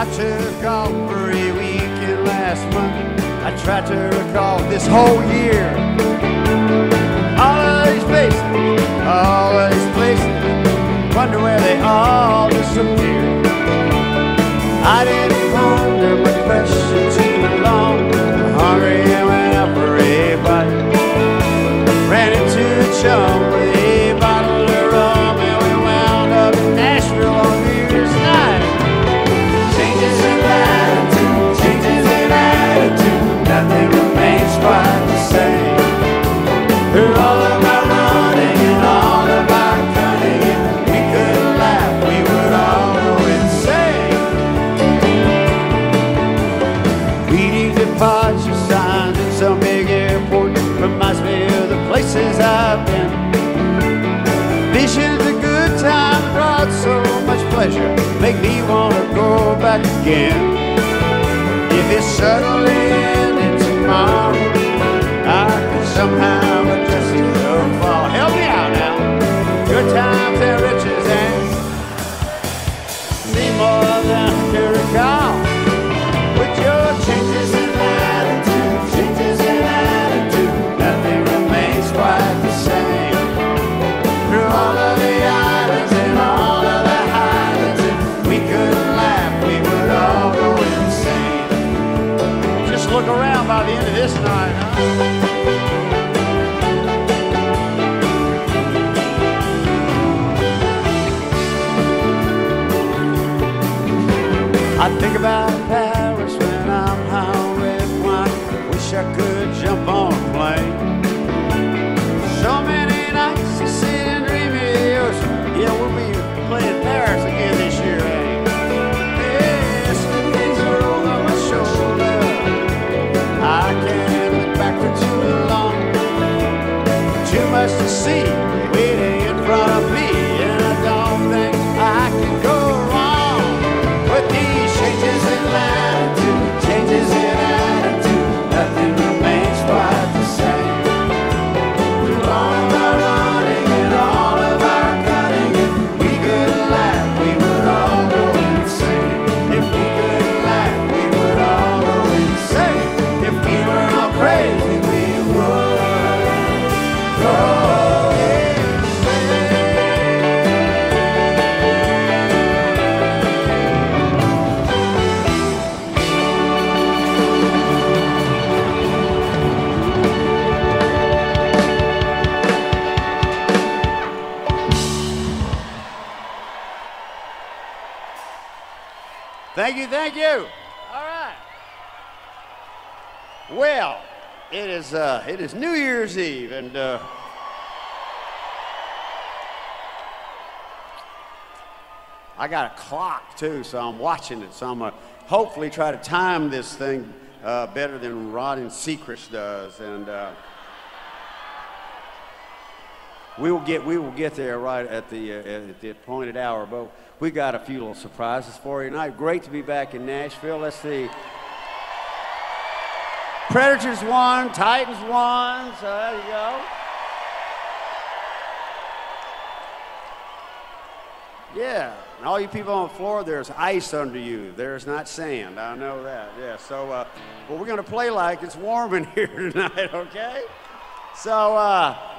took off for a weekend last month. I tried to recall this whole year. All of these faces, all of these places, wonder where they all disappeared. I didn't wonder much pressure too long. Hungry and went out for a bite. Ran into a chum with a bottle of rum, and we wound up in Nashville on New Year's night. Changes in latitude, changes in attitude, nothing remains quite the same. Through all of our running and all of our cunning, if we couldn't laugh, we would all go insane. Reading departure signs in some big airport reminds me of the places I've been. Visions of good times brought so much pleasure, make me want to go back again. If it suddenly ended tomorrow, I could somehow adjust to the fall. Help me out now. Good times and riches and need more than I can recall. With your changes in attitude, changes in attitude, nothing remains quite the same. Through all of the islands and all of the highlands, if we couldn't laugh, we would all go insane. Just look around by the end of this night, huh? I think about Paris when I'm high on red wine. Wish I could jump on a plane. So many nights to sit and dream of the ocean. Yeah, we'll be playing Paris again this year, eh? Yesterday's are over my shoulder. I can't look back for too long. Too much to see waiting in front of me, and I don't think I can go wrong with these changes in latitude, changes in attitude, nothing remains quite the same. Through all of our running and all of our cutting, if we could laugh, we would all go insane. If we could laugh, we would all go insane. If we were all crazy, we would go insane. Thank you, thank you. All right. Well, it is New Year's Eve, and I got a clock too, so I'm watching it. So I'm gonna hopefully try to time this thing better than Rod and Seacrest does, and we will get there right at the appointed hour. But we got a few little surprises for you tonight. Great to be back in Nashville. Let's see. Predators won, Titans won, so there you go. Yeah, and all you people on the floor, there's ice under you. There's not sand, I know that, yeah. So, well, we're gonna play like it's warm in here tonight, okay? So,